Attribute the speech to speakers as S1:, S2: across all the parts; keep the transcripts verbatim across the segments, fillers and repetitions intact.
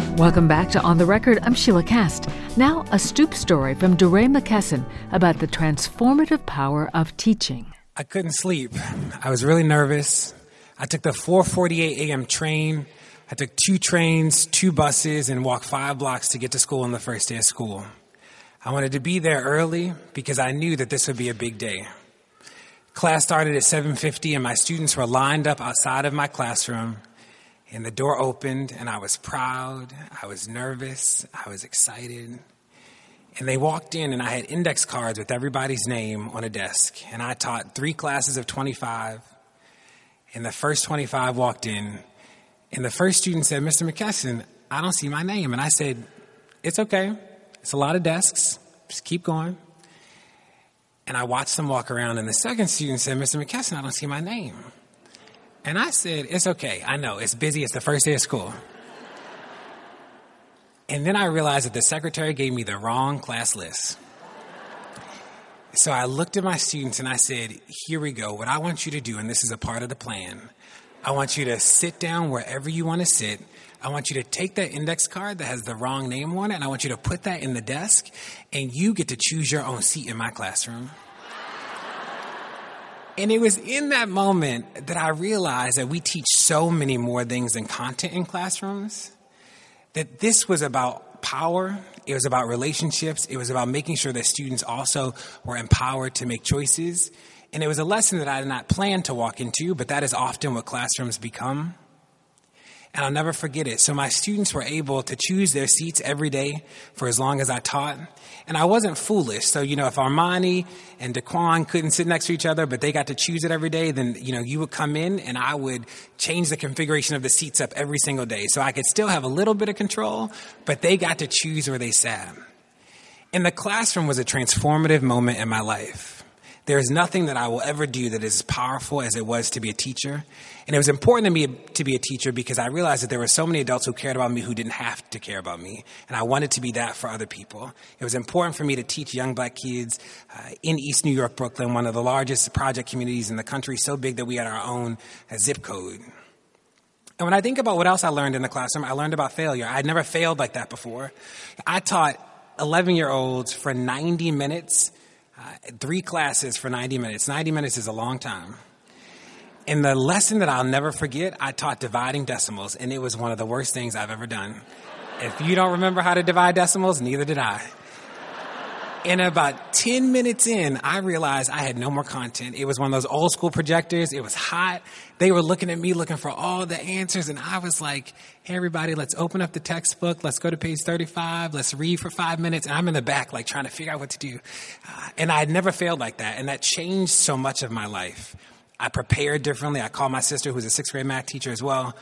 S1: Welcome back to On the Record. I'm Sheila Cast. Now, a Stoop story from DeRay McKesson about the transformative power of teaching.
S2: I couldn't sleep. I was really nervous. I took the four forty-eight a.m. train. I took two trains, two buses, and walked five blocks to get to school on the first day of school. I wanted to be there early because I knew that this would be a big day. Class started at seven fifty, and my students were lined up outside of my classroom. And the door opened, and I was proud, I was nervous, I was excited. And they walked in, and I had index cards with everybody's name on a desk. And I taught three classes of twenty-five. And the first twenty-five walked in, and the first student said, "Mister McKesson, I don't see my name." And I said, "It's okay. It's a lot of desks. Just keep going." And I watched them walk around, and the second student said, "Mister McKesson, I don't see my name." And I said, "It's okay. I know. It's busy. It's the first day of school." And then I realized that the secretary gave me the wrong class list. So I looked at my students and I said, "Here we go. What I want you to do, and this is a part of the plan, I want you to sit down wherever you want to sit. I want you to take that index card that has the wrong name on it, and I want you to put that in the desk, and you get to choose your own seat in my classroom." And it was in that moment that I realized that we teach so many more things than content in classrooms, that this was about power, it was about relationships, it was about making sure that students also were empowered to make choices. And it was a lesson that I did not plan to walk into, but that is often what classrooms become. And I'll never forget it. So my students were able to choose their seats every day for as long as I taught. And I wasn't foolish. So, you know, if Armani and Daquan couldn't sit next to each other, but they got to choose it every day, then, you know, you would come in and I would change the configuration of the seats up every single day. So I could still have a little bit of control, but they got to choose where they sat. And the classroom was a transformative moment in my life. There is nothing that I will ever do that is as powerful as it was to be a teacher. And it was important to me to be a teacher because I realized that there were so many adults who cared about me who didn't have to care about me. And I wanted to be that for other people. It was important for me to teach young black kids uh, in East New York, Brooklyn, one of the largest project communities in the country, so big that we had our own uh, zip code. And when I think about what else I learned in the classroom, I learned about failure. I'd never failed like that before. I taught eleven-year-olds for ninety minutes. Uh, three classes for ninety minutes. ninety minutes is a long time. And the lesson that I'll never forget, I taught dividing decimals, and it was one of the worst things I've ever done. If you don't remember how to divide decimals, neither did I. And about ten minutes in, I realized I had no more content. It was one of those old school projectors. It was hot. They were looking at me looking for all the answers. And I was like, "Hey, everybody, let's open up the textbook. Let's go to page thirty-five. Let's read for five minutes. And I'm in the back, like trying to figure out what to do. Uh, and I had never failed like that. And that changed so much of my life. I prepared differently. I called my sister, who's a sixth grade math teacher as well.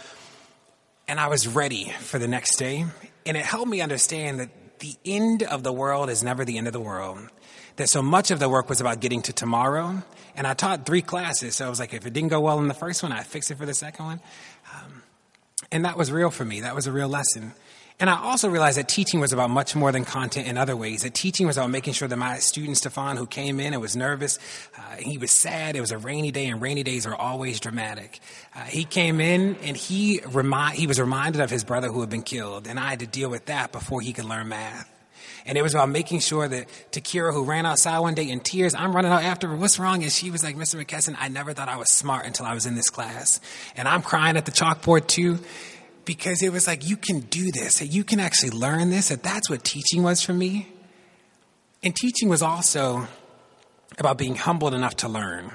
S2: And I was ready for the next day. And it helped me understand that the end of the world is never the end of the world. That so much of the work was about getting to tomorrow. And I taught three classes. So I was like, if it didn't go well in the first one, I'd fix it for the second one. Um, and that was real for me. That was a real lesson. And I also realized that teaching was about much more than content in other ways. That teaching was about making sure that my student, Stefan, who came in and was nervous, uh, he was sad. It was a rainy day, and rainy days are always dramatic. Uh, he came in, and he remi- he was reminded of his brother who had been killed, and I had to deal with that before he could learn math. And it was about making sure that Takira, who ran outside one day in tears, I'm running out after her, "What's wrong?" And she was like, "Mister McKesson, I never thought I was smart until I was in this class." And I'm crying at the chalkboard too. Because it was like, you can do this, that you can actually learn this, that that's what teaching was for me. And teaching was also about being humbled enough to learn.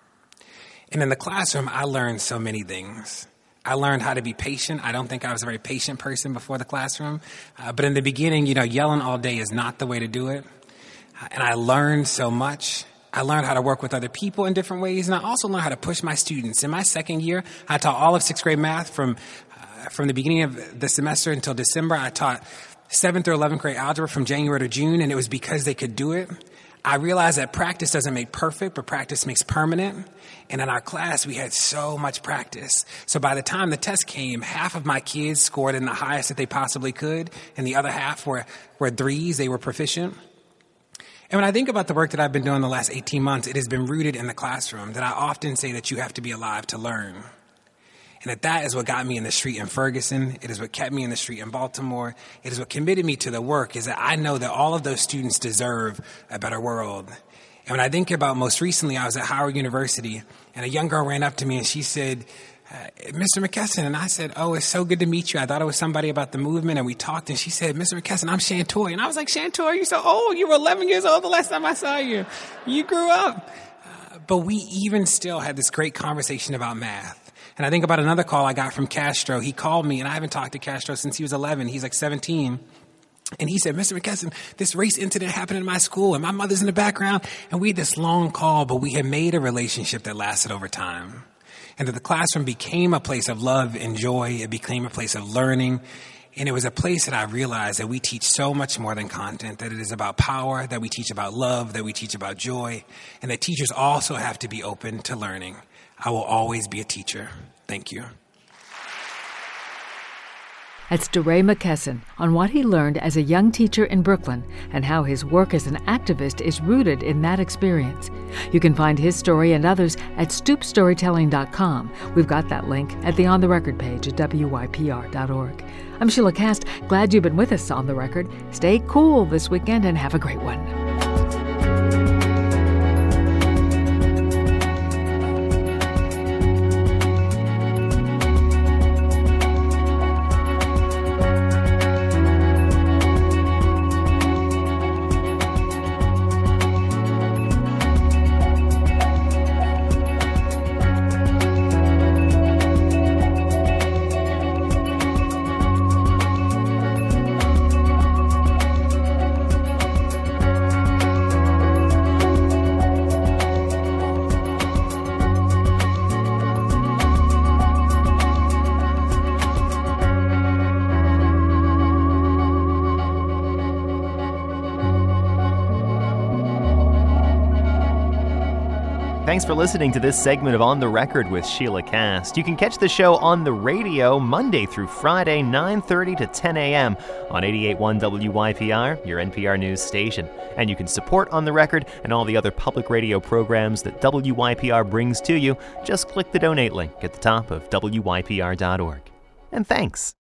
S2: And in the classroom, I learned so many things. I learned how to be patient. I don't think I was a very patient person before the classroom. Uh, but in the beginning, you know, yelling all day is not the way to do it. Uh, and I learned so much. I learned how to work with other people in different ways. And I also learned how to push my students. In my second year, I taught all of sixth grade math from From the beginning of the semester until December. I taught seventh or eleventh grade algebra from January to June, and it was because they could do it. I realized that practice doesn't make perfect, but practice makes permanent. And in our class, we had so much practice. So by the time the test came, half of my kids scored in the highest that they possibly could, and the other half were, were threes. They were proficient. And when I think about the work that I've been doing the last eighteen months, it has been rooted in the classroom, that I often say that you have to be alive to learn. And that that is what got me in the street in Ferguson. It is what kept me in the street in Baltimore. It is what committed me to the work, is that I know that all of those students deserve a better world. And when I think about most recently, I was at Howard University, and a young girl ran up to me and she said, uh, Mister McKesson. And I said, oh, it's so good to meet you. I thought it was somebody about the movement, and we talked, and she said, Mister McKesson, I'm Shantoy. And I was like, Shantoy, you're so old. You were eleven years old the last time I saw you. You grew up. Uh, but we even still had this great conversation about math. And I think about another call I got from Castro. He called me, and I haven't talked to Castro since he was eleven. He's like seventeen. And he said, Mister McKesson, this race incident happened in my school, and my mother's in the background. And we had this long call, but we had made a relationship that lasted over time. And that the classroom became a place of love and joy. It became a place of learning. And it was a place that I realized that we teach so much more than content, that it is about power, that we teach about love, that we teach about joy, and that teachers also have to be open to learning. I will always be a teacher. Thank you.
S1: That's DeRay McKesson on what he learned as a young teacher in Brooklyn and how his work as an activist is rooted in that experience. You can find his story and others at stoop storytelling dot com. We've got that link at the On the Record page at W Y P R dot org. I'm Sheila Cast. Glad you've been with us on The Record. Stay cool this weekend and have a great one.
S3: Thanks for listening to this segment of On the Record with Sheila Cast. You can catch the show on the radio Monday through Friday, nine thirty to ten a.m. on eighty-eight point one W Y P R, your N P R news station. And you can support On the Record and all the other public radio programs that W Y P R brings to you. Just click the donate link at the top of W Y P R dot org. And thanks.